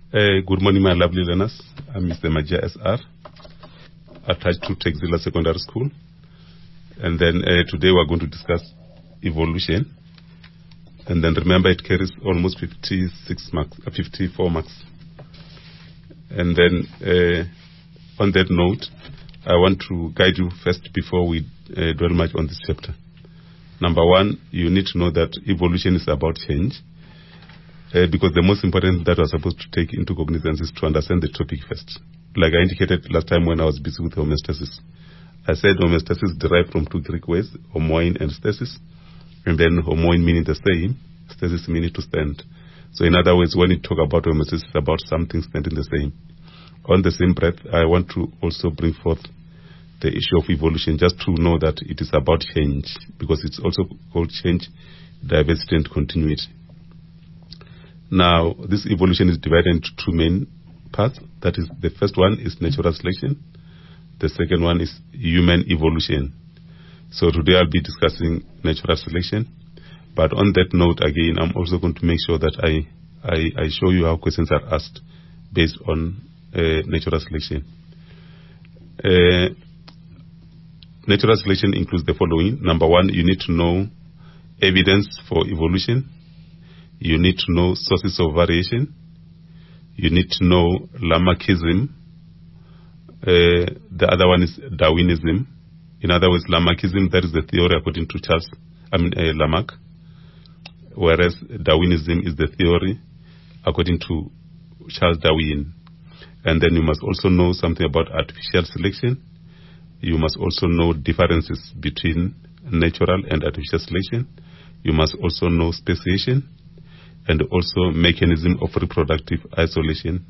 Good morning, my lovely learners. I'm Mr. Majia SR, attached to Texila Secondary School. And then today we're going to discuss evolution. And then remember, it carries almost 54 marks. And then on that note, I want to guide you first before we dwell much on this chapter. Number one, you need to know that evolution is about change. Because the most important thing that we're supposed to take into cognizance is to understand the topic first. Like I indicated last time when I was busy with homeostasis. I said homeostasis derived from two Greek words, homoin and stasis. And then homoin meaning the same, stasis meaning to stand. So in other words, when you talk about homeostasis, it's about something standing the same. On the same breath, I want to also bring forth the issue of evolution, just to know that it is about change, because it's also called change, diversity, and continuity. Now, this evolution is divided into two main parts. That is, the first one is natural selection. The second one is human evolution. So today I'll be discussing natural selection. But on that note, again, I'm also going to make sure that I show you how questions are asked based on natural selection. Natural selection includes the following. Number one, you need to know evidence for evolution. You need to know sources of variation. You need to know Lamarckism. The other one is Darwinism. In other words, Lamarckism, that is the theory according to Lamarck, whereas Darwinism is the theory according to Charles Darwin. And then you must also know something about artificial selection. You must also know differences between natural and artificial selection. You must also know speciation, and also mechanism of reproductive isolation,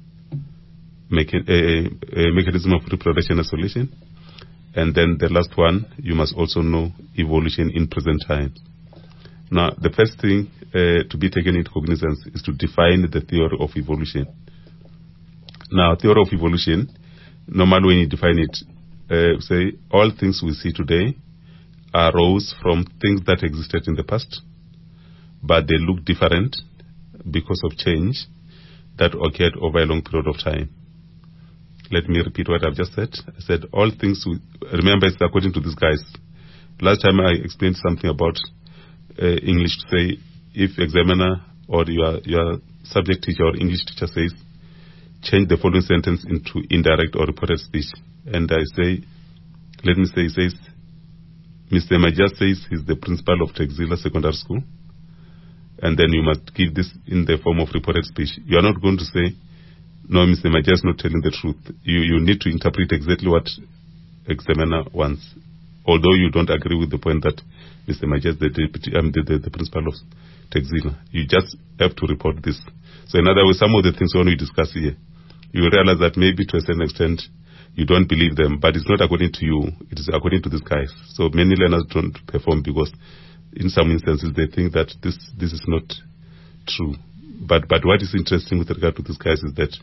mechanism of reproduction isolation. And then the last one, you must also know evolution in present time. Now, the first thing to be taken into cognizance is to define the theory of evolution. Now, theory of evolution, normally when you define it, say all things we see today arose from things that existed in the past, but they look different because of change that occurred over a long period of time. Let me repeat what I've just said. I said all things, remember it's according to these guys. Last time I explained something about English to say, if examiner or your subject teacher or English teacher says, change the following sentence into indirect or reported speech. And I say, let me say, he says, Mr. Majia says he's the principal of Texila Secondary School. And then you must give this in the form of reported speech. You are not going to say, no, Mr. Majia is not telling the truth. You need to interpret exactly what examiner wants. Although you don't agree with the point that Mr. Majia is the principal of Texila. You just have to report this. So in other words, some of the things when we discuss here, you will realize that maybe to a certain extent you don't believe them, but it's not according to you. It is according to these guys. So many learners don't perform because in some instances they think that this is not true. But what is interesting with regard to these guys is that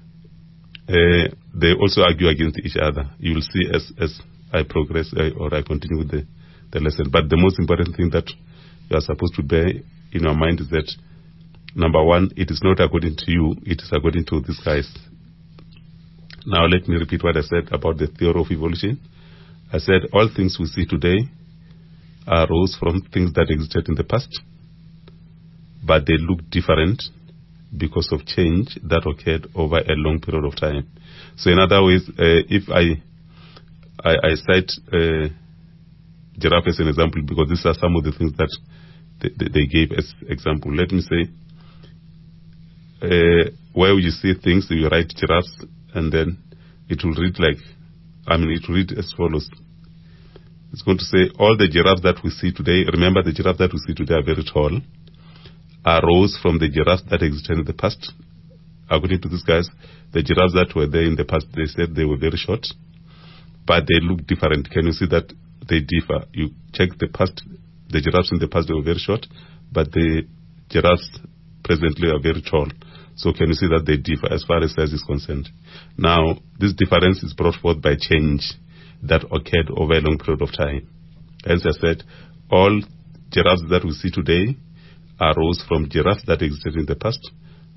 they also argue against each other. You will see as I progress or I continue with the lesson. But the most important thing that you are supposed to bear in your mind is that, number one, it is not according to you, it is according to these guys. Now let me repeat what I said about the theory of evolution. I said all things we see today arose from things that existed in the past, but they look different because of change that occurred over a long period of time. So in other words, if I cite giraffe as an example, because these are some of the things that they gave as example. Let me say, where you see things, you write giraffes, and then it will read it will read as follows. It's going to say all the giraffes that we see today, remember the giraffes that we see today are very tall, arose from the giraffes that existed in the past. According to these guys, the giraffes that were there in the past, they said they were very short, but they look different. Can you see that they differ? You check the past, the giraffes in the past, they were very short, but the giraffes presently are very tall. So can you see that they differ as far as size is concerned? Now, this difference is brought forth by change that occurred over a long period of time. As I said, all giraffes that we see today arose from giraffes that existed in the past,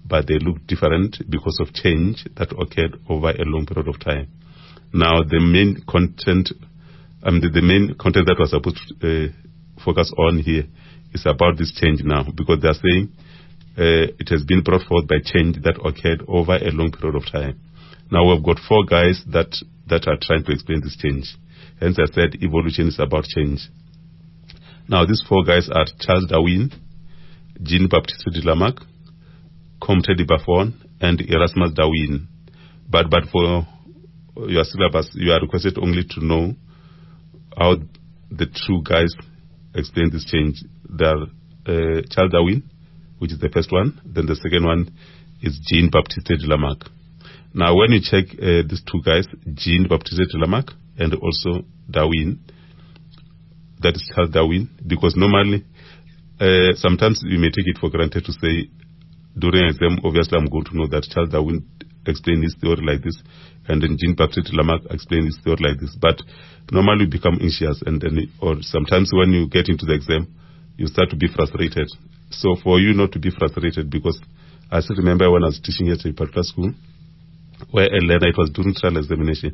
but they look different because of change that occurred over a long period of time. Now, the main content that was supposed to focus on here is about this change now, because they are saying it has been brought forth by change that occurred over a long period of time. Now, we've got 4 guys that are trying to explain this change. Hence, I said evolution is about change. Now, these 4 guys are Charles Darwin, Jean-Baptiste de Lamarck, Comte de Buffon, and Erasmus Darwin. But for your syllabus, you are requested only to know how the 2 guys explain this change. They are Charles Darwin, which is the first one. Then the second one is Jean-Baptiste de Lamarck. Now, when you check these 2 guys, Jean-Baptiste de Lamarck and also Darwin, that is Charles Darwin, because normally, sometimes we may take it for granted to say, during exam, obviously I'm going to know that Charles Darwin explained his theory like this, and then Jean-Baptiste de Lamarck explained his theory like this. But normally you become anxious, and then, or sometimes when you get into the exam, you start to be frustrated. So for you not to be frustrated, because I still remember when I was teaching at a particular school, where a learner, it was during trial examination,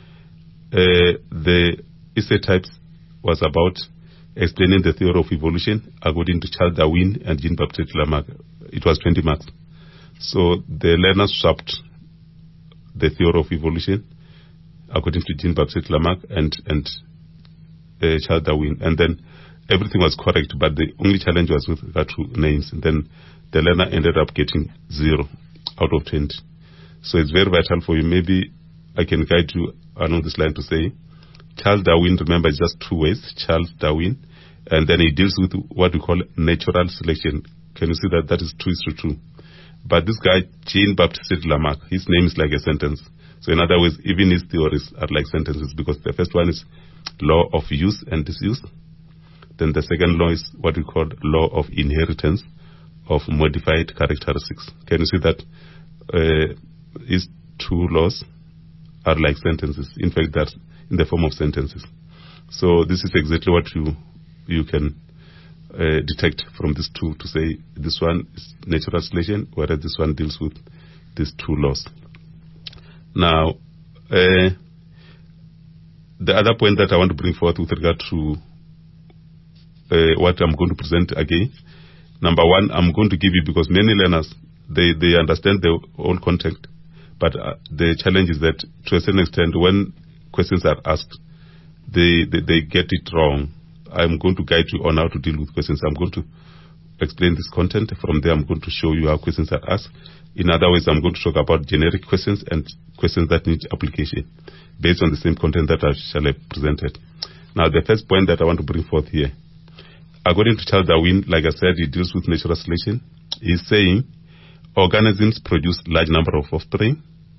the essay types was about explaining the theory of evolution according to Charles Darwin and Jean-Baptiste de Lamarck. It was 20 marks. So the learners swapped the theory of evolution according to Jean-Baptiste de Lamarck and Charles Darwin. And then everything was correct, but the only challenge was with regard to names. And then the learner ended up getting 0 out of 20. So it's very vital for you. Maybe I can guide you along this line to say, Charles Darwin, remember, is just 2 ways, Charles Darwin, and then he deals with what we call natural selection. Can you see that? That is 2:2. But this guy, Jean-Baptiste de Lamarck, his name is like a sentence. So in other words, even his theories are like sentences, because the first one is law of use and disuse. Then the second law is what we call law of inheritance of modified characteristics. Can you see that these 2 laws are like sentences? In fact, they're in the form of sentences. So this is exactly what you can detect from these 2 to say this one is natural selection, whereas this one deals with these 2 laws. Now, the other point that I want to bring forth with regard to what I'm going to present again, number 1, I'm going to give you, because many learners, they understand the whole content, but the challenge is that to a certain extent, when questions are asked, they get it wrong. I'm going to guide you on how to deal with questions. I'm going to explain this content. From there, I'm going to show you how questions are asked. In other words, I'm going to talk about generic questions and questions that need application based on the same content that I shall have presented. Now, the first point that I want to bring forth here, according to Charles Darwin, like I said, he deals with natural selection. He's saying organisms produce large number of offspring.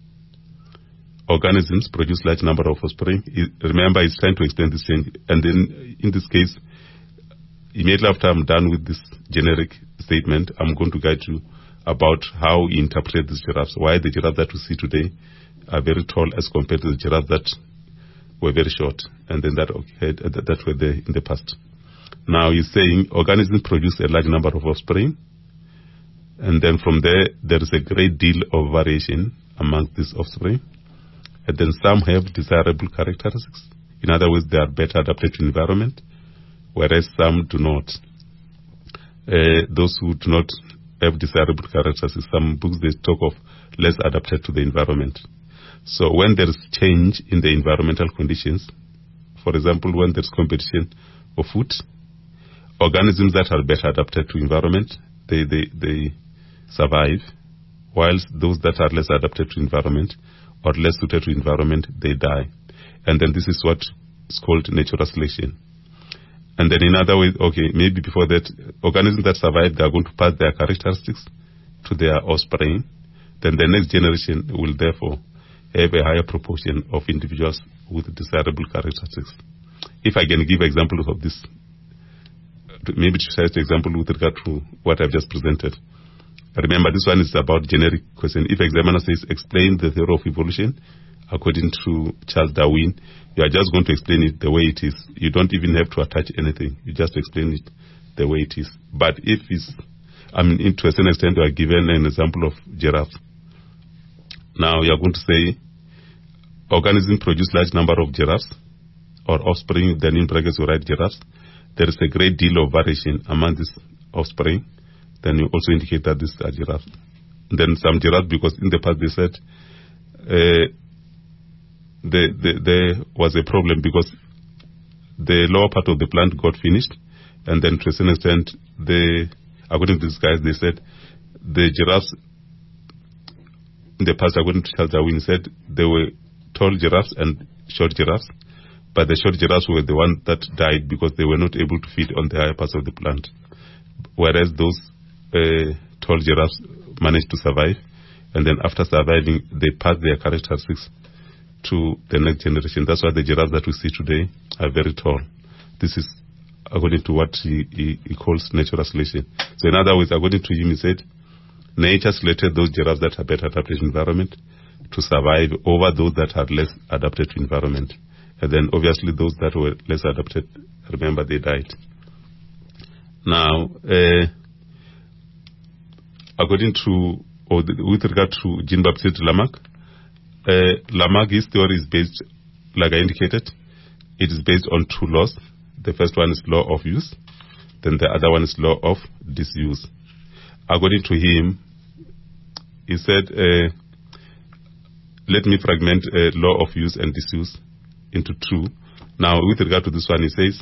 Organisms produce large number of offspring. Remember, he's trying to explain this change. And then, in this case, immediately after I'm done with this generic statement, I'm going to guide you about how he interpreted these giraffes. Why the giraffes that we see today are very tall as compared to the giraffes that were very short, and then that were there in the past. Now, he's saying organisms produce a large number of offspring, and then from there is a great deal of variation among these offspring. And then some have desirable characteristics. In other words, they are better adapted to environment, whereas some do not. Those who do not have desirable characteristics, some books they talk of less adapted to the environment. So when there is change in the environmental conditions, for example, when there is competition of food, organisms that are better adapted to environment, they survive, whilst those that are less adapted to environment or less suited to environment, they die. And then this is what is called natural selection. And then in other ways, okay, maybe before that, organisms that survive, they are going to pass their characteristics to their offspring. Then the next generation will therefore have a higher proportion of individuals with desirable characteristics. If I can give examples of this, maybe to cite an example with regard to what I've just presented. Remember, this one is about generic question. If examiner says, explain the theory of evolution according to Charles Darwin, you are just going to explain it the way it is. You don't even have to attach anything. You just explain it the way it is. But if it's I mean, to a certain extent, we are given an example of giraffe. Now, you are going to say, organisms produce large number of giraffes or offspring, then in brackets you write giraffes. There is a great deal of variation among these offspring. Then you also indicate that these are giraffes. Then some giraffes, because in the past they said there was a problem because the lower part of the plant got finished, and then to a certain extent, according to these guys, they said the giraffes in the past, according to Charles Darwin, said there were tall giraffes and short giraffes, but the short giraffes were the ones that died because they were not able to feed on the higher parts of the plant, whereas those tall giraffes managed to survive, and then after surviving, they passed their characteristics to the next generation. That's why the giraffes that we see today are very tall. This is according to what he calls natural selection. So in other words, according to him, he said, nature selected those giraffes that are better adapted to environment to survive over those that are less adapted to environment. And then obviously those that were less adapted, remember, they died. Now, according to, or with regard to Jean-Baptiste Lamarck, Lamarck, his theory is based, like I indicated, it is based on two laws. The first one is law of use, then the other one is law of disuse. According to him, he said, let me fragment law of use and disuse into two. Now, with regard to this one, he says,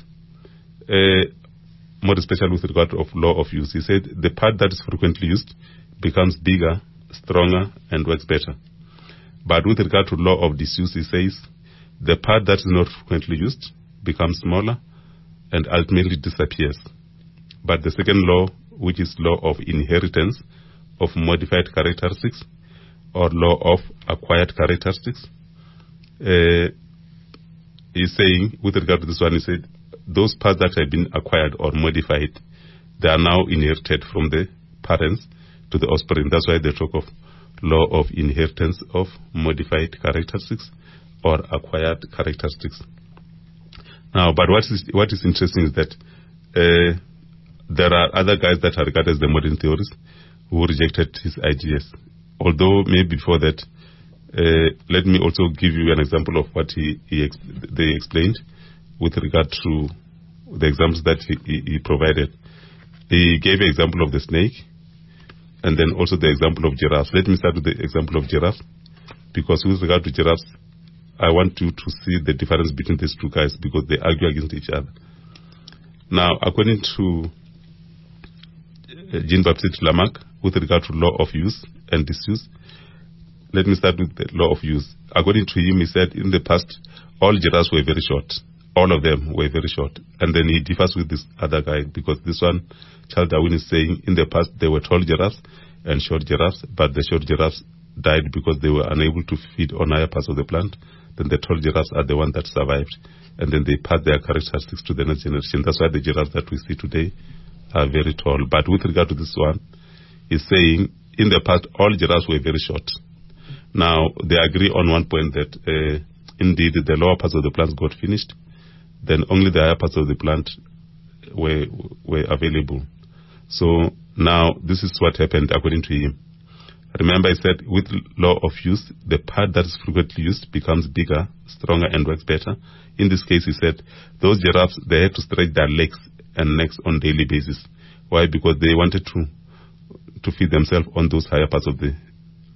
more especially with regard of law of use, he said, the part that is frequently used becomes bigger, stronger, and works better. But with regard to law of disuse, he says, the part that is not frequently used becomes smaller and ultimately disappears. But the second law, which is law of inheritance of modified characteristics or law of acquired characteristics, he's saying, with regard to this one, he said, those parts that have been acquired or modified, they are now inherited from the parents to the offspring. That's why they talk of law of inheritance of modified characteristics or acquired characteristics. Now, but what is interesting is that there are other guys that are regarded as the modern theorists who rejected his ideas. Although maybe before that, let me also give you an example of what they explained with regard to the examples that he provided. He gave an example of the snake and then also the example of giraffes. Let me start with the example of giraffes, because with regard to giraffes, I want you to see the difference between these two guys because they argue against each other. Now, according to Jean-Baptiste Lamarck, with regard to law of use and disuse, let me start with the law of use. According to him, he said in the past, all giraffes were very short. All of them were very short. And then he differs with this other guy because this one, Charles Darwin, is saying in the past there were tall giraffes and short giraffes, but the short giraffes died because they were unable to feed on higher parts of the plant. Then the tall giraffes are the ones that survived. And then they passed their characteristics to the next generation. That's why the giraffes that we see today are very tall. But with regard to this one, he's saying in the past all giraffes were very short. Now, they agree on one point that indeed the lower parts of the plant got finished, then only the higher parts of the plant were available. So now this is what happened according to him. Remember, he said with law of use, the part that is frequently used becomes bigger, stronger, and works better. In this case, he said those giraffes, they had to stretch their legs and necks on daily basis. Why? Because they wanted to feed themselves on those higher parts of the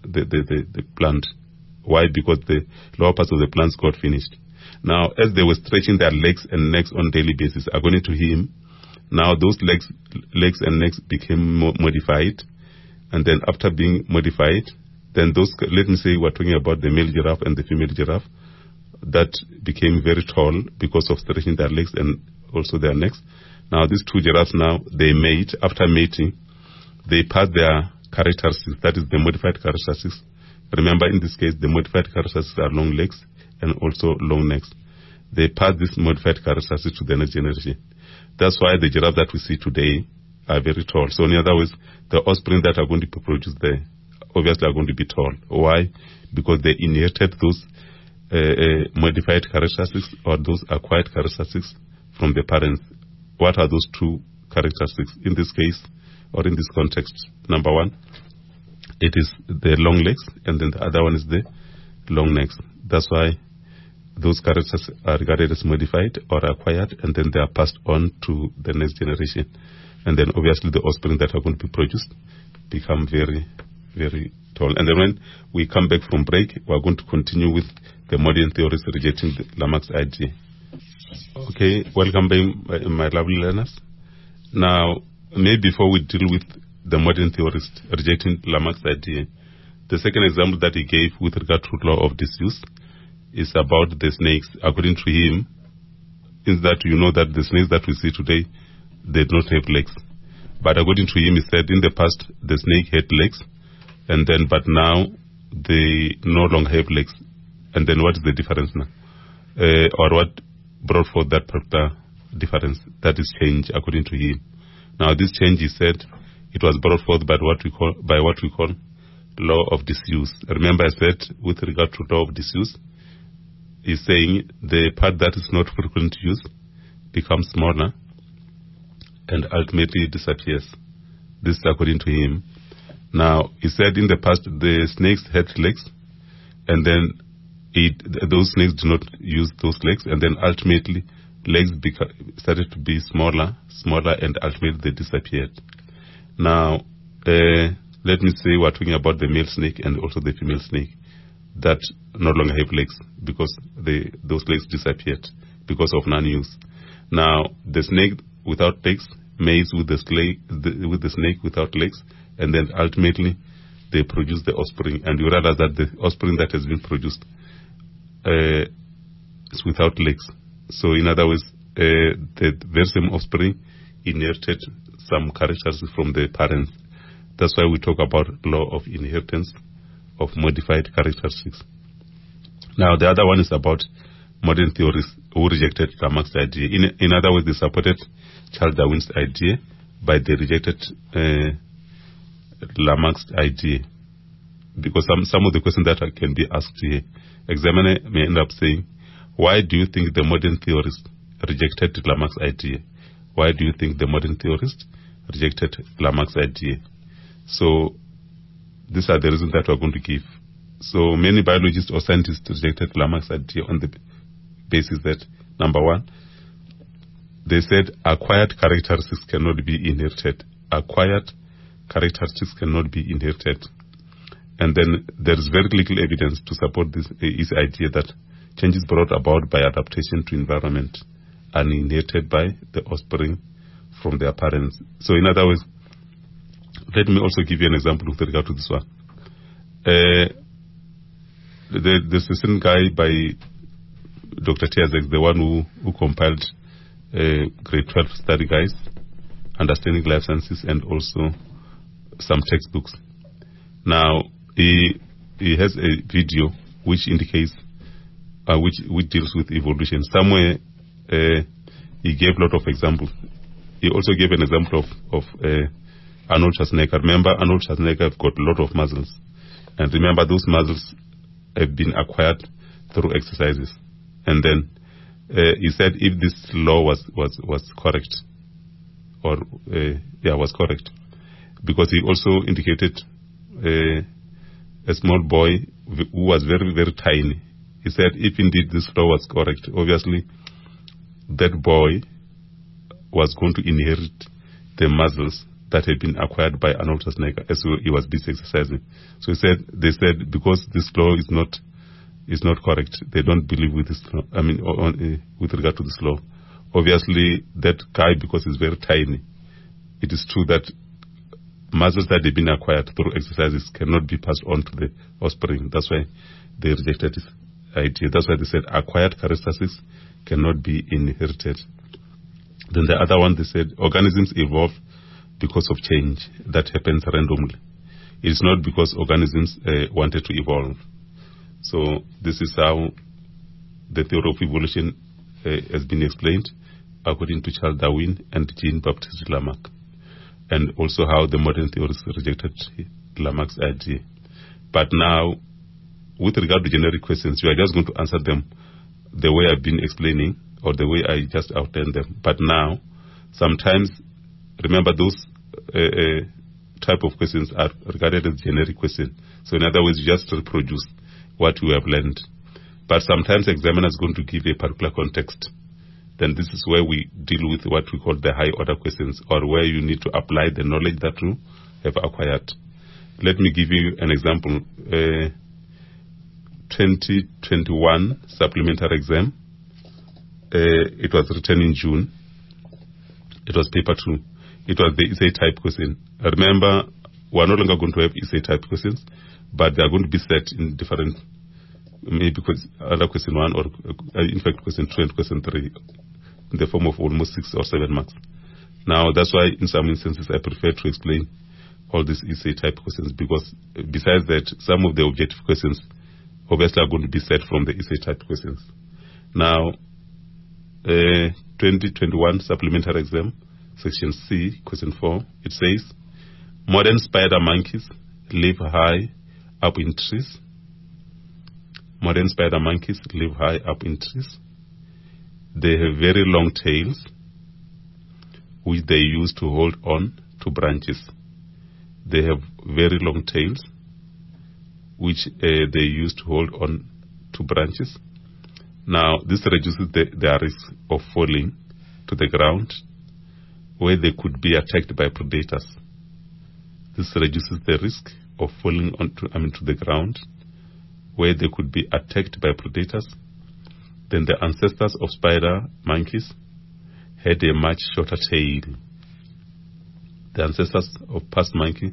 plant. Why? Because the lower parts of the plants got finished. Now, as they were stretching their legs and necks on daily basis, according to him, now those legs and necks became modified. And then after being modified, then those, let me say we're talking about the male giraffe and the female giraffe, that became very tall because of stretching their legs and also their necks. Now these two giraffes now, they mate. After mating, they pass their characteristics, that is the modified characteristics. Remember, in this case, the modified characteristics are long legs and also long necks. They pass this modified characteristics to the next generation. That's why the giraffe that we see today are very tall. So in other words, the offspring that are going to be produced there obviously are going to be tall. Why? Because they inherited those modified characteristics or those acquired characteristics from the parents. What are those two characteristics? In this case, or in this context, number one, it is the long legs, and then the other one is the long necks. That's why those characters are regarded as modified or acquired, and then they are passed on to the next generation. And then obviously the offspring that are going to be produced become very, very tall. And then when we come back from break, we're going to continue with the modern theories rejecting the Lamarck's idea. Okay, welcome back, my lovely learners. Now, maybe before we deal with the modern theorist rejecting Lamarck's idea, the second example that he gave with regard to law of disuse is about the snakes. According to him, is that you know that the snakes that we see today, they do not have legs. But according to him, he said in the past the snake had legs, and then but now they no longer have legs. And then what is the difference now? Or what brought forth that particular difference? That is change, according to him. Now this change, he said, it was brought forth by what we call law of disuse. Remember I said with regard to law of disuse, he's saying the part that is not frequently used becomes smaller and ultimately disappears. This is according to him. Now, he said in the past the snakes had legs, and then those snakes do not use those legs, and then ultimately legs started to be smaller, and ultimately they disappeared. Now, let me say we're talking about the male snake and also the female snake that no longer have legs because those legs disappeared because of non-use. Now, the snake without legs mates with the snake without legs, and then ultimately they produce the offspring. And you realize that the offspring that has been produced is without legs. So in other words, the very same offspring inherited some characteristics from the parents. That's why we talk about law of inheritance of modified characteristics. Now the other one is about modern theorists who rejected Lamarck's idea. In other words, they supported Charles Darwin's idea, but they rejected Lamarck's idea. Because some of the questions that can be asked here, examiner may end up saying, why do you think the modern theorists rejected Lamarck's idea? Why do you think the modern theorists rejected Lamarck's idea? So these are the reasons that we're going to give. So many biologists or scientists rejected Lamarck's idea on the basis that, number one, they said acquired characteristics cannot be inherited. Acquired characteristics cannot be inherited. And then there is very little evidence to support this idea that changes brought about by adaptation to environment are inherited by the offspring from their parents. So in other words, let me also give you an example with regard to this one. There's a certain guy by Dr. Tiazek, the one who compiled grade 12 study guides, Understanding Life Sciences, and also some textbooks. Now, he has a video which indicates, which deals with evolution. Somewhere, he gave a lot of examples. He also gave an example of Arnold Schwarzenegger. Remember, Arnold Schwarzenegger got a lot of muscles. And remember, those muscles have been acquired through exercises. And then he said if this law was correct, or was correct, because he also indicated a small boy who was very, very tiny. He said if indeed this law was correct, obviously that boy was going to inherit the muscles that had been acquired by Arnold Schwarzenegger as he was busy exercising. So they said because this law is not correct, they don't believe with this law. I mean, with regard to this law. Obviously, that guy, because he's very tiny, it is true that muscles that have been acquired through exercises cannot be passed on to the offspring. That's why they rejected this idea. That's why they said acquired characteristics cannot be inherited. Then the other one, they said organisms evolve because of change that happens randomly. It is not because organisms wanted to evolve. So this is how the theory of evolution has been explained according to Charles Darwin and Jean-Baptiste Lamarck, and also how the modern theorists rejected Lamarck's idea. But now, with regard to generic questions, you are just going to answer them the way I've been explaining or the way I just outlined them. But now, sometimes, remember those type of questions are regarded as generic questions. So in other words, you just reproduce what you have learned. But sometimes the examiner is going to give a particular context. Then this is where we deal with what we call the high order questions, or where you need to apply the knowledge that you have acquired. Let me give you an example. 2021 supplementary exam. It was written in June. It was paper 2. It was the essay type question. Remember, we're no longer going to have essay type questions, but they are going to be set in different, maybe under question 1 or in fact question 2 and question 3 in the form of almost 6 or 7 marks. Now, that's why in some instances I prefer to explain all these essay type questions, because besides that, some of the objective questions obviously are going to be set from the essay type questions. Now, 2021 supplementary exam, section C, question 4, it says, modern spider monkeys live high up in trees. Modern spider monkeys live high up in trees. They have very long tails, which they use to hold on to branches. They have very long tails, which they use to hold on to branches. Now, this reduces their risk of falling to the ground, where they could be attacked by predators. This reduces the risk of falling to the ground, where they could be attacked by predators. Then the ancestors of spider monkeys had a much shorter tail. The ancestors of past monkeys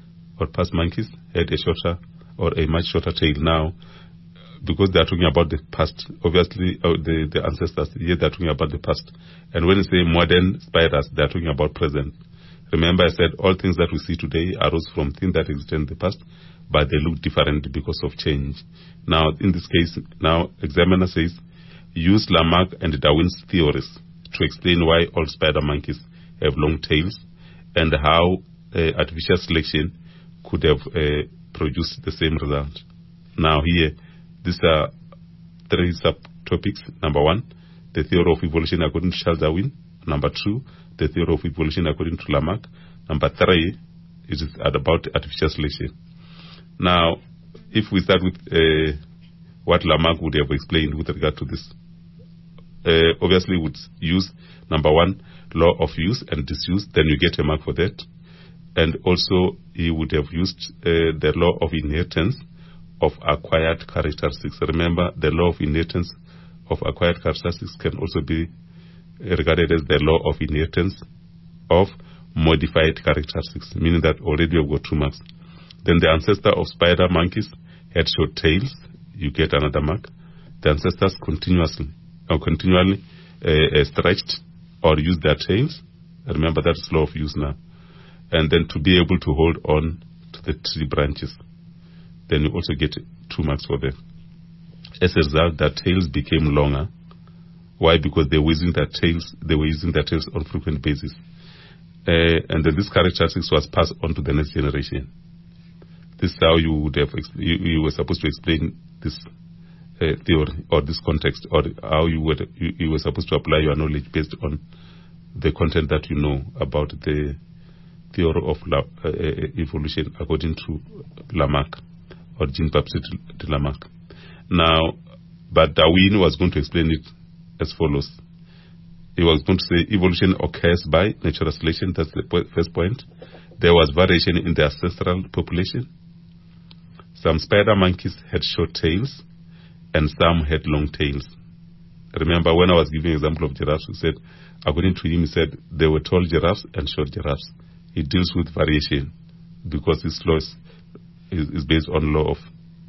had a shorter or a much shorter tail. Now, because they are talking about the past, obviously the ancestors, here they are talking about the past. And when you say modern spiders, they are talking about present. Remember, I said all things that we see today arose from things that existed in the past, but they look different because of change. Now, in this case, now examiner says, use Lamarck and Darwin's theories to explain why all spider monkeys have long tails and how artificial selection could have produced the same result. Now here, these are 3 subtopics. Number 1, the theory of evolution according to Charles Darwin. Number 2, the theory of evolution according to Lamarck. Number 3 is about artificial selection. Now, if we start with what Lamarck would have explained with regard to this, obviously would use number 1, law of use and disuse, then you get a mark for that. And also he would have used the law of inheritance of acquired characteristics. Remember, the law of inheritance of acquired characteristics can also be regarded as the law of inheritance of modified characteristics, meaning that already you've got 2 marks. Then the ancestor of spider monkeys had short tails, you get another mark. The ancestors continually stretched or used their tails. Remember, that's law of use now. And then to be able to hold on to the tree branches, then you also get 2 marks for that. As a result, their tails became longer. Why? Because they were using their tails on a frequent basis. And then this characteristics was passed on to the next generation. This is how you would have you were supposed to explain this theory or this context, or how you were supposed to apply your knowledge based on the content that you know about the theory of evolution according to Lamarck or Jean-Baptiste de Lamarck. Now, but Darwin was going to explain it as follows. He was going to say evolution occurs by natural selection. That's the first point. There was variation in the ancestral population. Some spider monkeys had short tails and some had long tails. Remember, when I was giving an example of giraffes, he said, according to him, he said there were tall giraffes and short giraffes. He deals with variation because this law is based on law of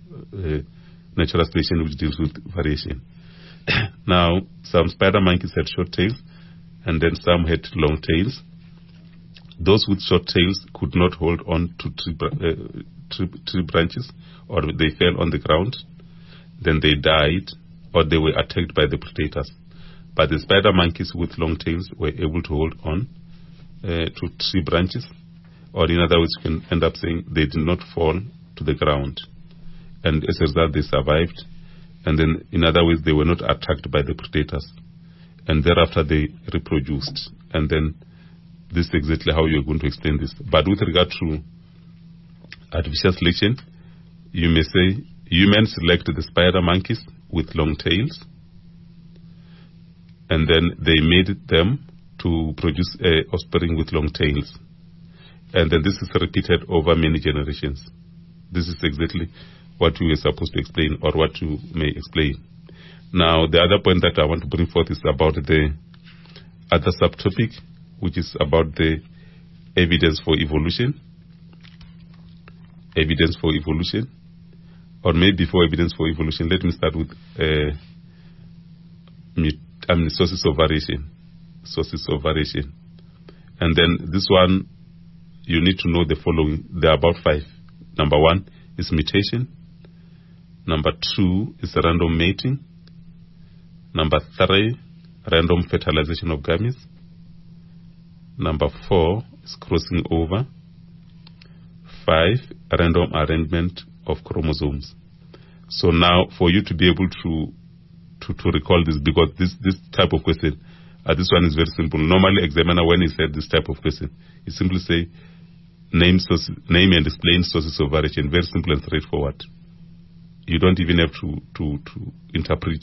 natural selection, which deals with variation. Now, some spider monkeys had short tails and then some had long tails. Those with short tails could not hold on to tree branches, or they fell on the ground. Then they died, or they were attacked by the predators. But the spider monkeys with long tails were able to hold on to tree branches, or in other words, you can end up saying they did not fall to the ground. And as a result, they survived. And then, in other words, they were not attacked by the predators. And thereafter, they reproduced. And then, this is exactly how you're going to explain this. But with regard to artificial selection, you may say humans select the spider monkeys with long tails, and then they made them to produce offspring with long tails. And then this is repeated over many generations. This is exactly what you were supposed to explain, or what you may explain. Now, the other point that I want to bring forth is about the other subtopic, which is about the evidence for evolution. Evidence for evolution. Or maybe before evidence for evolution, let me start with sources of variation. Sources of variation. And then this one, you need to know the following. There are about 5. Number 1 is mutation. Number 2 is random mating. Number 3, random fertilization of gametes. Number 4 is crossing over. 5, random arrangement of chromosomes. So now, for you to be able to recall this, because this type of question, this one is very simple. Normally, examiner, when he said this type of question, he simply say, name and explain sources of variation. Very simple and straightforward. You don't even have to interpret.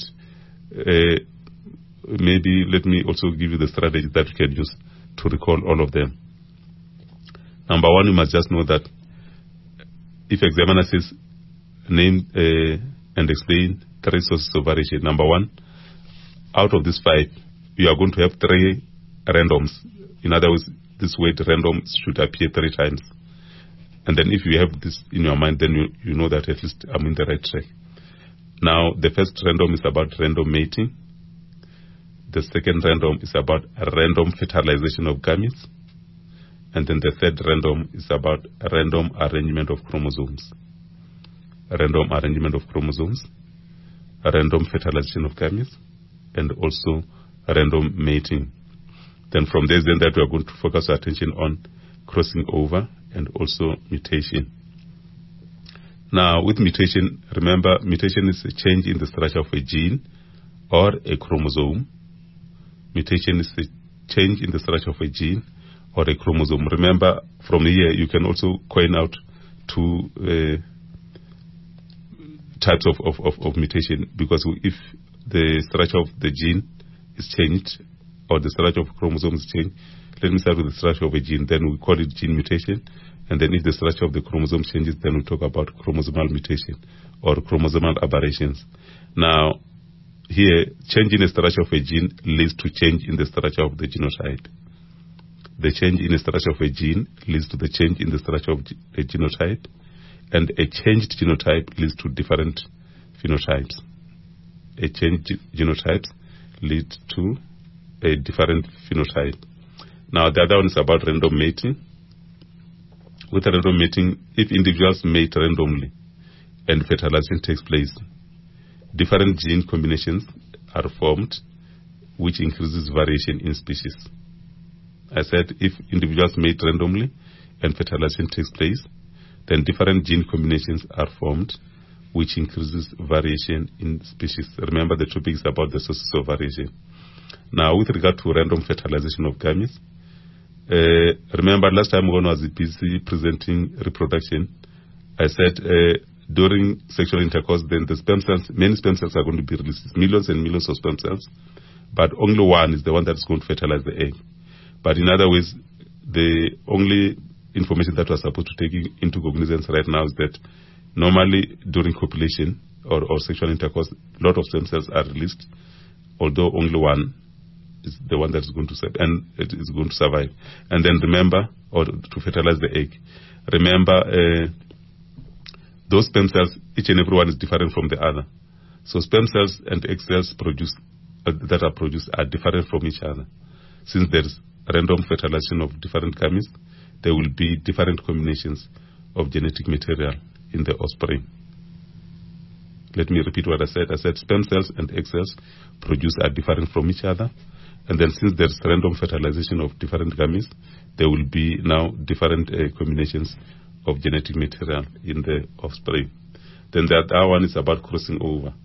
Maybe let me also give you the strategy that you can use to recall all of them. Number 1, you must just know that if examiner says name and explain 3 sources of variation, number 1, out of these 5, you are going to have 3 randoms. In other words, this word random should appear 3 times. And then if you have this in your mind, then you know that at least I'm in the right track. Now, the first random is about random mating. The second random is about random fertilization of gametes. And then the third random is about random arrangement of chromosomes. Random arrangement of chromosomes, random fertilization of gametes, and also random mating. Then from there, then that we are going to focus our attention on crossing over and also mutation. Now, with mutation, remember, mutation is a change in the structure of a gene or a chromosome. Mutation is a change in the structure of a gene or a chromosome. Remember, from here, you can also coin out 2 types of mutation, because if the structure of the gene is changed, or the structure of chromosomes is changed, let me start with the structure of a gene, then we call it gene mutation. And then if the structure of the chromosome changes, then we talk about chromosomal mutation or chromosomal aberrations. Now, here, change in the structure of a gene leads to change in the structure of the genotype. The change in the structure of a gene leads to the change in the structure of a genotype, and a changed genotype leads to different phenotypes. A changed genotype leads to a different phenotype. Now, the other one is about random mating. With random mating, if individuals mate randomly and fertilization takes place, different gene combinations are formed, which increases variation in species. I said if individuals mate randomly and fertilization takes place, then different gene combinations are formed, which increases variation in species. Remember, the topic is about the sources of variation. Now, with regard to random fertilization of gametes, remember last time when I was busy presenting reproduction, I said during sexual intercourse, then the sperm cells, many sperm cells are going to be released, millions and millions of sperm cells, but only one is the one that's going to fertilize the egg. But in other ways, the only information that we're supposed to take into cognizance right now is that normally during copulation or sexual intercourse, a lot of stem cells are released, although only one is the one that is going to survive, and it is going to survive. And then remember, or to fertilize the egg, remember those sperm cells, each and every one is different from the other. So sperm cells and egg cells that are produced are different from each other. Since there is random fertilization of different gametes, there will be different combinations of genetic material in the offspring. Let me repeat what I said. I said sperm cells and egg cells produced are different from each other. And then since there's random fertilization of different gametes, there will be now different combinations of genetic material in the offspring. Then the other one is about crossing over.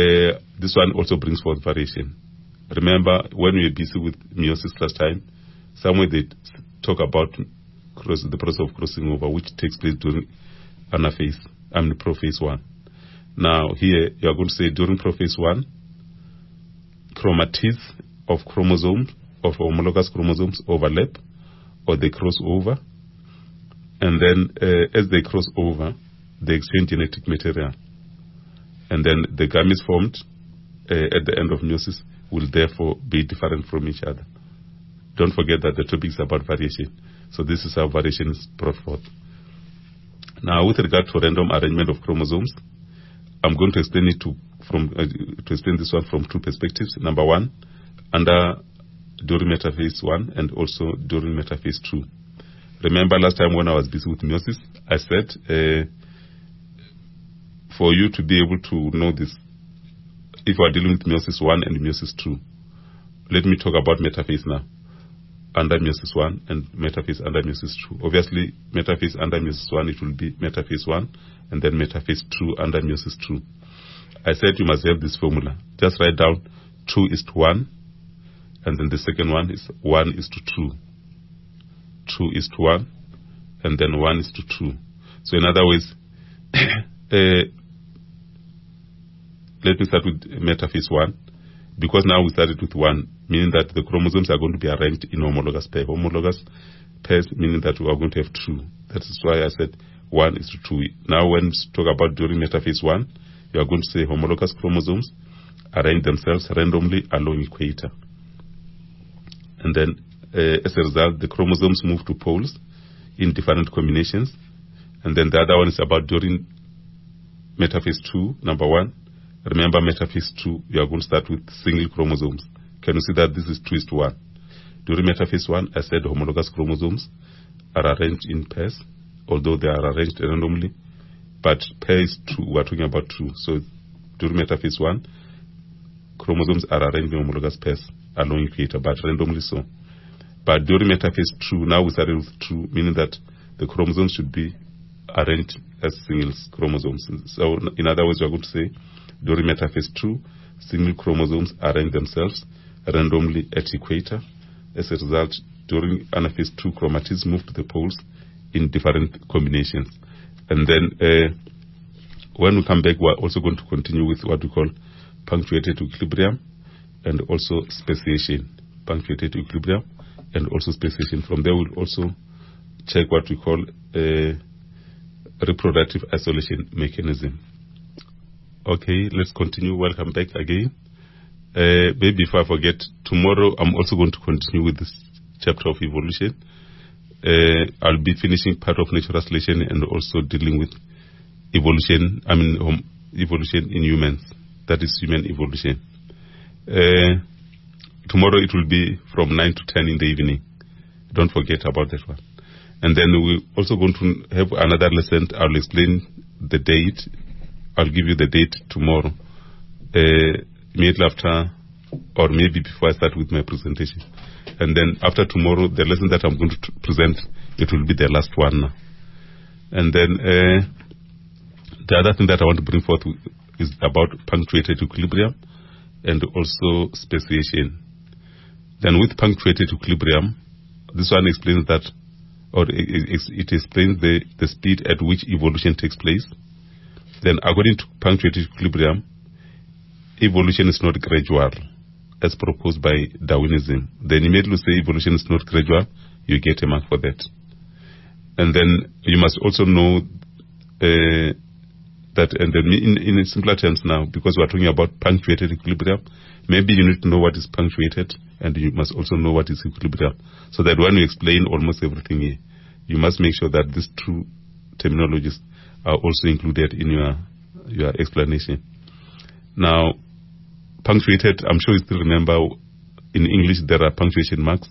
This one also brings forth variation. Remember, when we were busy with meiosis last time, somewhere they talk about the process of crossing over, which takes place during prophase 1. Now here you are going to say during prophase 1, chromatids of chromosomes, of homologous chromosomes overlap, or they cross over, and then as they cross over, they exchange genetic material, and then the gametes formed at the end of meiosis will therefore be different from each other. Don't forget that the topic is about variation. So this is how variation is brought forth. Now, with regard to random arrangement of chromosomes, I'm going to explain it to explain this one from two perspectives. Number one, during metaphase 1 and also during metaphase 2. Remember last time when I was busy with meiosis, I said for you to be able to know this, if you are dealing with meiosis 1 and meiosis 2, let me talk about metaphase now. Under meiosis 1 and metaphase under meiosis 2. Obviously, metaphase under meiosis 1, it will be metaphase 1, and then metaphase 2 under meiosis 2. I said you must have this formula. Just write down 2:1, and then the second one is 1:2. 2:1, and then 1:2. So in other words, let me start with metaphase 1, because now we started with 1, meaning that the chromosomes are going to be arranged in homologous pairs. Homologous pairs meaning that we are going to have 2. That is why I said 1:2. Now when we talk about during metaphase 1, you are going to say homologous chromosomes arrange themselves randomly along equator. And then as a result, the chromosomes move to poles in different combinations. And then the other one is about during metaphase 2, number 1. Remember metaphase 2, you are going to start with single chromosomes. Can you see that this is 2:1? During metaphase 1, I said homologous chromosomes are arranged in pairs, although they are arranged randomly. But pairs 2, we are talking about 2. So during metaphase 1, chromosomes are arranged in homologous pairs along equator, but randomly so. But during metaphase 2, now we started with 2, meaning that the chromosomes should be arranged as single chromosomes. So in other words, we are going to say during metaphase 2, single chromosomes arrange themselves randomly at equator. As a result, during anaphase 2, chromatids move to the poles in different combinations. And then when we come back, we're also going to continue with what we call punctuated equilibrium and also speciation. Punctuated equilibrium and also speciation. From there, we'll also check what we call a reproductive isolation mechanism. Okay, let's continue. Welcome back again. Maybe before I forget, tomorrow I'm also going to continue with this chapter of evolution. I'll be finishing part of natural selection and also dealing with evolution, evolution in humans. That is human evolution. Tomorrow it will be from 9 to 10 in the evening. Don't forget about that one. And then we're also going to have another lesson. I'll explain the date. I'll give you the date tomorrow. Immediately after, or maybe before I start with my presentation. And then after tomorrow, the lesson that I'm going to present, it will be the last one now. And then the other thing that I want to bring forth is about punctuated equilibrium and also speciation. Then with punctuated equilibrium, this one explains that, or it explains the speed at which evolution takes place. Then according to punctuated equilibrium, evolution is not gradual, as proposed by Darwinism. Then immediately say evolution is not gradual, you get a mark for that. And then you must also know that, and then in simpler terms now, because we are talking about punctuated equilibrium, maybe you need to know what is punctuated, and you must also know what is equilibrium, so that when you explain almost everything here, you must make sure that these two terminologies are also included in your explanation. Now, punctuated, I'm sure you still remember, in English there are punctuation marks.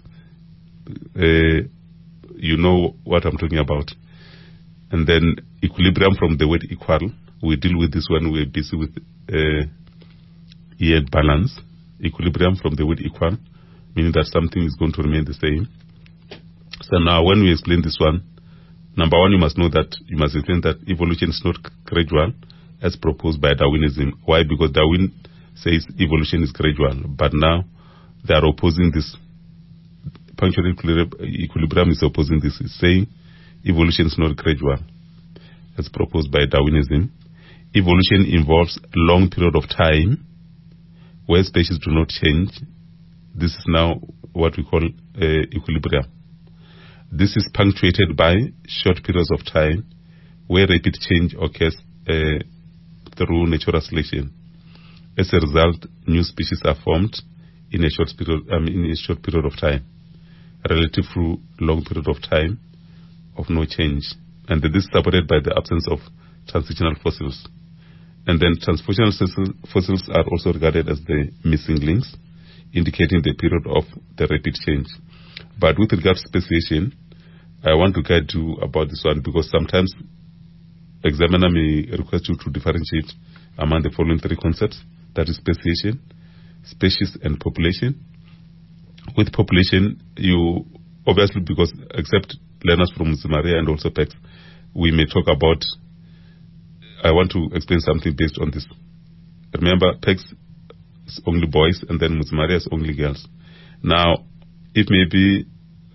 You know what I'm talking about. And then equilibrium from the word equal. We deal with this when we're busy with yield balance. Equilibrium from the word equal, meaning that something is going to remain the same. So now when we explain this one, number one, you must know that, you must explain that evolution is not gradual as proposed by Darwinism. Why? Because Darwin says evolution is gradual, but now they are opposing this punctual equilibrium is opposing this. It's saying evolution is not gradual, as proposed by Darwinism. Evolution involves a long period of time where species do not change. This is now what we call equilibrium. This is punctuated by short periods of time where rapid change occurs through natural selection. As a result, new species are formed in a short period of time, relative to long period of time of no change. And this is supported by the absence of transitional fossils. And then transitional fossils are also regarded as the missing links, indicating the period of the rapid change. But with regard to speciation, I want to guide you about this one because sometimes examiner may request you to differentiate among the following three concepts, that is speciation, species, and population. With population, you obviously, because except learners from Mzimari and also PECS, we may talk about, I want to explain something based on this. Remember, PECS is only boys and then Mzimari is only girls. Now, if maybe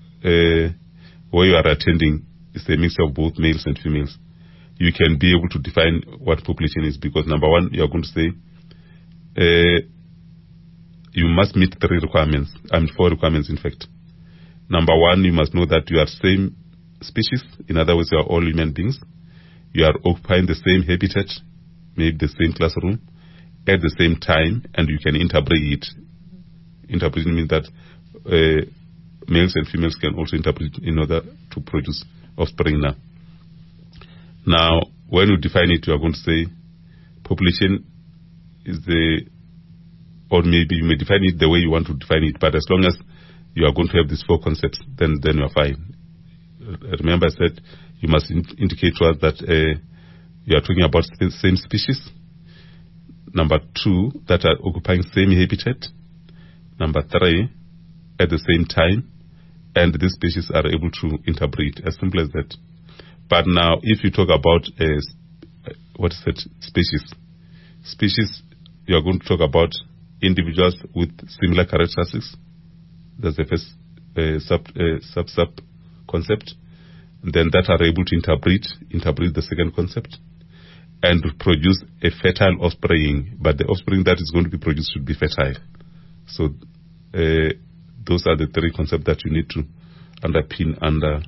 where you are attending is a mix of both males and females, you can be able to define what population is, because number one, you are going to say you must meet four requirements in fact. Number one, you must know that you are same species. In other words, you are all human beings. You are occupying the same habitat, maybe the same classroom, at the same time, and you can interbreed. Interbreeding means that males and females can also interbreed in order to produce offspring now. Now, when you define it, you are going to say population is or maybe you may define it the way you want to define it, but as long as you are going to have these four concepts, then you are fine. Remember, I said you must indicate to us that you are talking about same species. Number two, that are occupying same habitat. Number three, at the same time, and these species are able to interbreed. As simple as that. But now, if you talk about species, you are going to talk about individuals with similar characteristics. That's the first sub concept. Then that are able to interbreed the second concept, and produce a fertile offspring. But the offspring that is going to be produced should be fertile. So those are the three concepts that you need to underpin under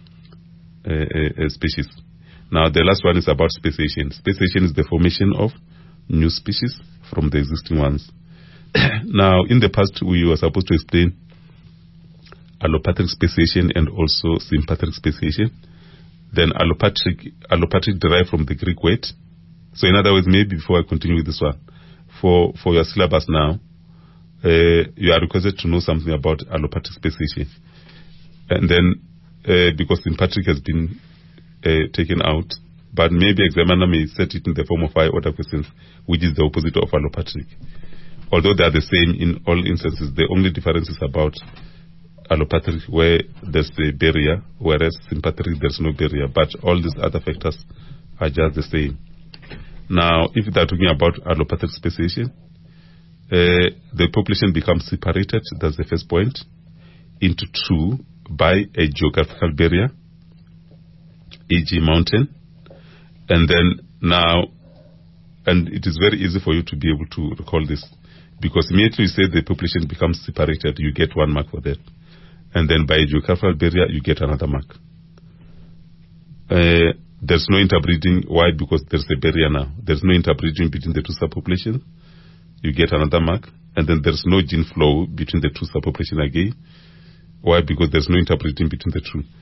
a species. Now the last one is about speciation. Speciation is the formation of new species from the existing ones. Now in the past we were supposed to explain allopathic speciation and also sympatric speciation. Then allopathic derived from the Greek word. So in other words, maybe before I continue with this one, for your syllabus now, you are requested to know something about allopathic speciation. And then because sympatric has been taken out, but maybe examiner may set it in the form of high order questions, which is the opposite of allopathic. Although they are the same in all instances, the only difference is about allopathic where there's a barrier, whereas sympathetic there's no barrier, but all these other factors are just the same. Now, if they're talking about allopathic speciation, the population becomes separated, that's the first point, into two by a geographical barrier, e.g. mountain, and then now, and it is very easy for you to be able to recall this, because immediately you say the population becomes separated, you get 1 mark for that. And then by a geographical barrier, you get another mark. There's no interbreeding. Why? Because there's a barrier now. There's no interbreeding between the two subpopulations. You get another mark. And then there's no gene flow between the two subpopulations again. Why? Because there's no interbreeding between the two.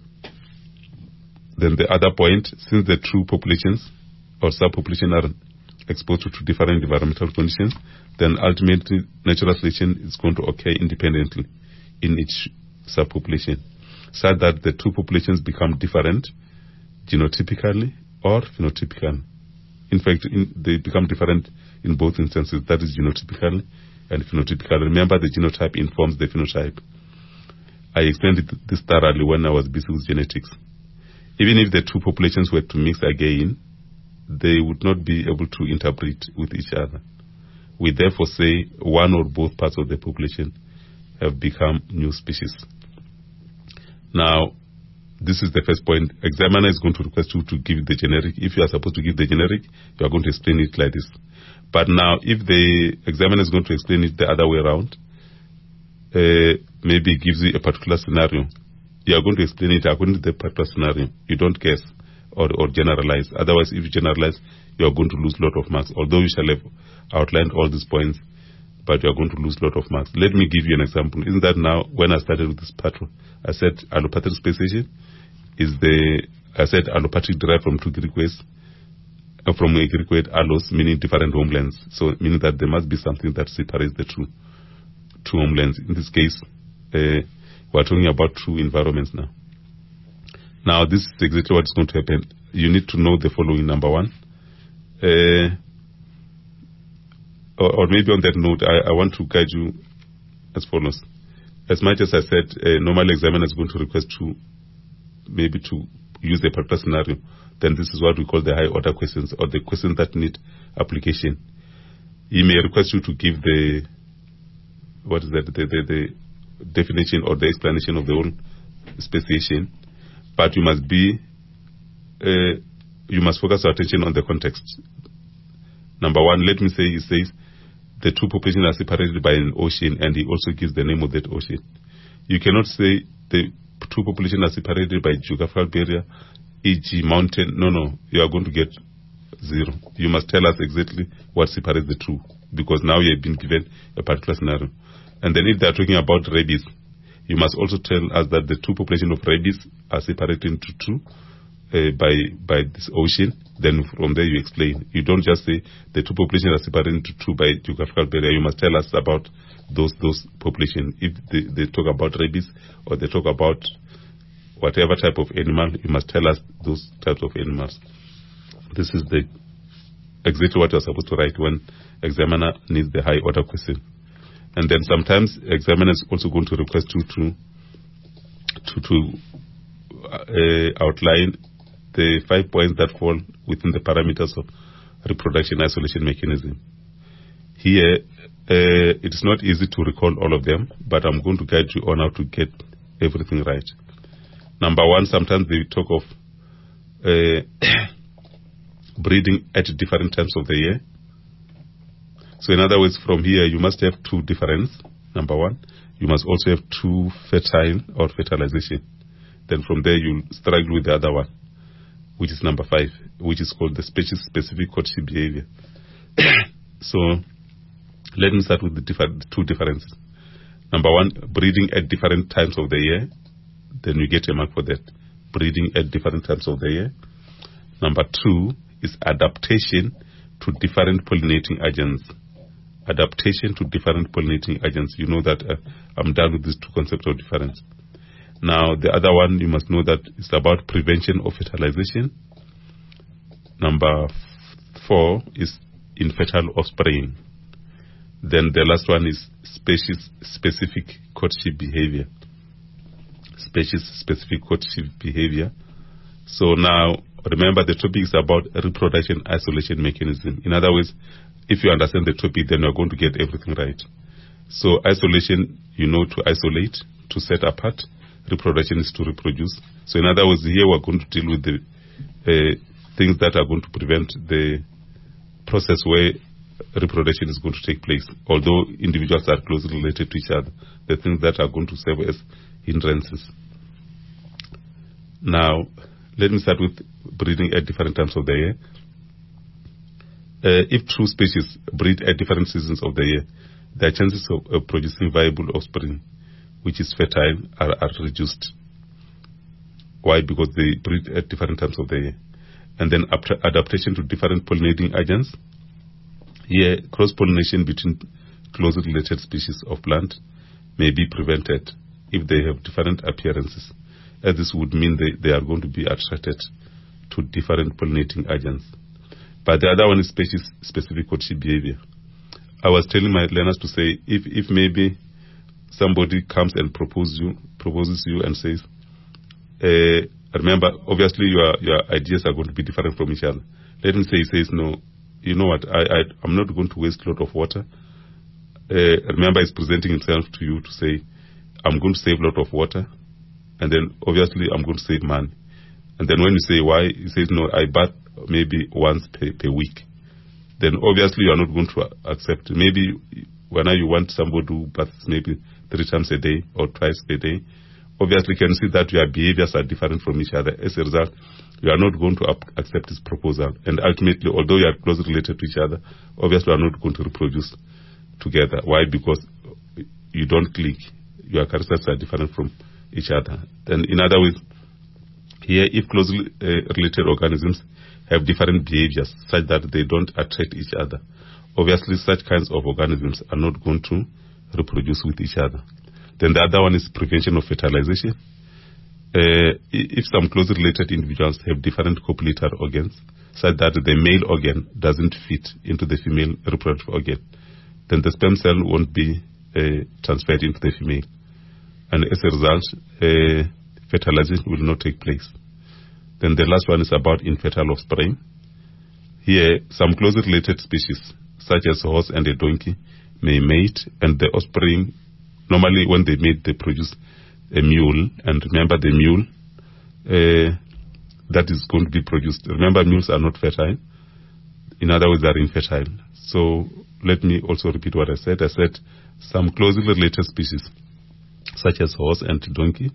Then the other point, since the two populations or subpopulations are exposed to different environmental conditions, then ultimately natural selection is going to occur independently in each subpopulation, so that the two populations become different genotypically or phenotypically. In fact, they become different in both instances, that is genotypically and phenotypically. Remember, the genotype informs the phenotype. I explained this thoroughly when I was busy with genetics. Even if the two populations were to mix again, they would not be able to interbreed with each other. We therefore say one or both parts of the population have become new species. Now, this is the first point. Examiner is going to request you to give the generic. If you are supposed to give the generic, you are going to explain it like this. But now, if the examiner is going to explain it the other way around, maybe gives you a particular scenario, you are going to explain it according to the particular scenario. You don't guess or generalize. Otherwise, if you generalize, you are going to lose a lot of marks. Although you shall have outlined all these points, but you are going to lose a lot of marks. Let me give you an example. Isn't that now, when I started with this patrol, I said allopathic speciation I said allopathic derived from two Greek words, from a Greek word allos, meaning different homelands. So meaning that there must be something that separates the two homelands. In this case, we're talking about two environments now. Now, this is exactly what is going to happen. You need to know the following. Number one, or maybe on that note, I want to guide you as follows. As much as I said, normal examiner is going to request to maybe to use the particular scenario, then this is what we call the high order questions, or the questions that need application. He may request you to give the definition or the explanation of the whole speciation, but you must focus your attention on the context. Number one, let me say, he says the two populations are separated by an ocean, and he also gives the name of that ocean. You cannot say the two populations are separated by geographical barrier, e.g. mountain. No, you are going to get 0. You must tell us exactly what separates the two, because now you have been given a particular scenario. And then if they are talking about rabies, you must also tell us that the two populations of rabies are separated into two by this ocean. Then from there you explain. You don't just say the two populations are separated into two by geographical barrier. You must tell us about those populations. If they talk about rabies, or they talk about whatever type of animal, you must tell us those types of animals. This is exactly what you're supposed to write when examiner needs the high order question. And then sometimes examiner is also going to request you to outline the 5 points that fall within the parameters of reproduction isolation mechanism. Here, it is not easy to recall all of them, but I'm going to guide you on how to get everything right. Number one, sometimes they talk of breeding at different times of the year. So in other words, from here, you must have two difference. Number one, you must also have two fertile or fertilization. Then from there, you'll struggle with the other one, which is number 5, which is called the species-specific courtship behavior. So let me start with the two differences. Number one, breeding at different times of the year. Then you get a mark for that. Breeding at different times of the year. Number 2 is adaptation to different pollinating agents. Adaptation to different pollinating agents. You know that I'm done with these two concepts of difference. Now, the other one, you must know that it's about prevention of fertilization. Number 4 is infertile offspring. Then the last one is species-specific courtship behavior. Species-specific courtship behavior. So now, remember the topic is about reproduction isolation mechanism. In other words, if you understand the topic, then you're going to get everything right. So isolation, you know, to isolate, to set apart. Reproduction is to reproduce. So in other words, here we're going to deal with the things that are going to prevent the process where reproduction is going to take place. Although individuals are closely related to each other, the things that are going to serve as hindrances. Now, let me start with breeding at different times of the year. If two species breed at different seasons of the year, their chances of producing viable offspring, which is fertile, are reduced. Why? Because they breed at different times of the year. And then adaptation to different pollinating agents. Here, cross-pollination between closely related species of plant may be prevented if they have different appearances, as this would mean they are going to be attracted to different pollinating agents. But the other one is species-specific courtship behavior. I was telling my learners to say, if maybe somebody comes and proposes you and says, remember, obviously your ideas are going to be different from each other. Let me say, he says, no, you know what, I'm not going to waste a lot of water. Remember, he's presenting himself to you to say, I'm going to save a lot of water, and then obviously I'm going to save money. And then when you say why, he says, no, I bath maybe once per week. Then obviously you are not going to accept. Maybe when you want somebody to bath maybe 3 times a day or twice a day, obviously you can see that your behaviors are different from each other. As a result, you are not going to accept this proposal. And ultimately, although you are closely related to each other, obviously you are not going to reproduce together. Why? Because you don't click. Your characteristics are different from each other. And in other words, here, if closely related organisms have different behaviors such that they don't attract each other, obviously such kinds of organisms are not going to reproduce with each other. Then the other one is prevention of fertilization. If some closely related individuals have different copulator organs such that the male organ doesn't fit into the female reproductive organ, then the sperm cell won't be transferred into the female. And as a result, fertilization will not take place. Then the last one is about infertile offspring. Here, some closely related species, such as a horse and a donkey, may mate, and the offspring, normally when they mate, they produce a mule. And remember, the mule that is going to be produced. Remember, mules are not fertile. In other words, they are infertile. So let me also repeat what I said. I said some closely related species, such as horse and donkey,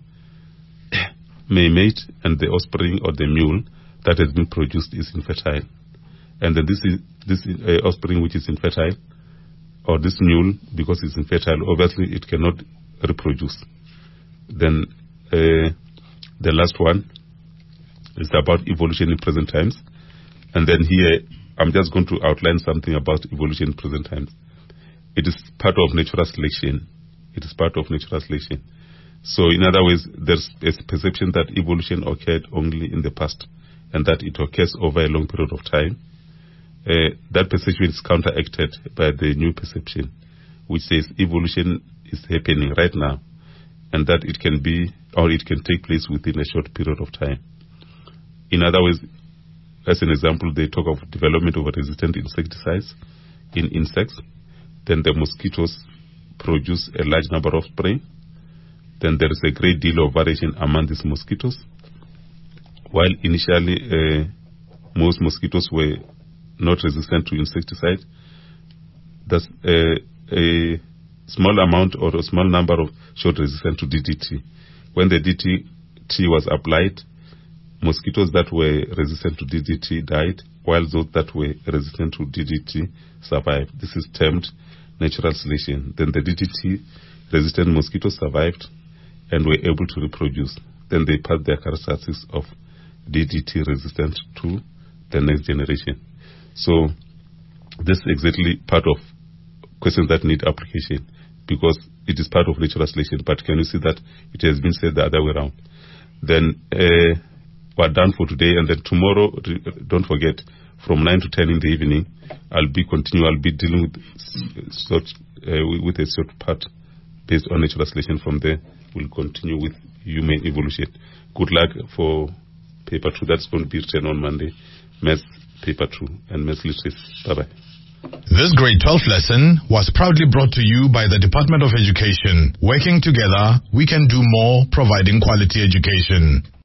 may mate, and the offspring or the mule that has been produced is infertile. And then this offspring which is infertile, or this mule, because it's infertile, obviously it cannot reproduce. Then the last one is about evolution in present times. And then here, I'm just going to outline something about evolution in present times. It is part of natural selection. It is part of natural selection. So in other words, there's a perception that evolution occurred only in the past and that it occurs over a long period of time. That perception is counteracted by the new perception, which says evolution is happening right now and that it can be, or it can take place within a short period of time. In other words, as an example, they talk of development of resistant insecticides in insects. Then the mosquitoes produce a large number of prey. Then there is a great deal of variation among these mosquitoes. While initially most mosquitoes were not resistant to insecticide, thus a small amount or a small number of showed resistant to DDT. When the DDT was applied, mosquitoes that were resistant to DDT died, while those that were resistant to DDT survived. This is termed natural selection. Then the DDT-resistant mosquitoes survived and were able to reproduce. Then they passed their characteristics of DDT resistant to the next generation. So this is exactly part of questions that need application because it is part of natural selection. But can you see that it has been said the other way around? Then we're done for today, and then tomorrow, don't forget, from 9 to 10 in the evening, I'll be dealing with a short part based on natural selection. From there, we'll continue with human evolution. Good luck for paper 2. That's going to be written on Monday. Maths paper 2 and maths literacy. Bye-bye. This grade 12 lesson was proudly brought to you by the Department of Education. Working together, we can do more, providing quality education.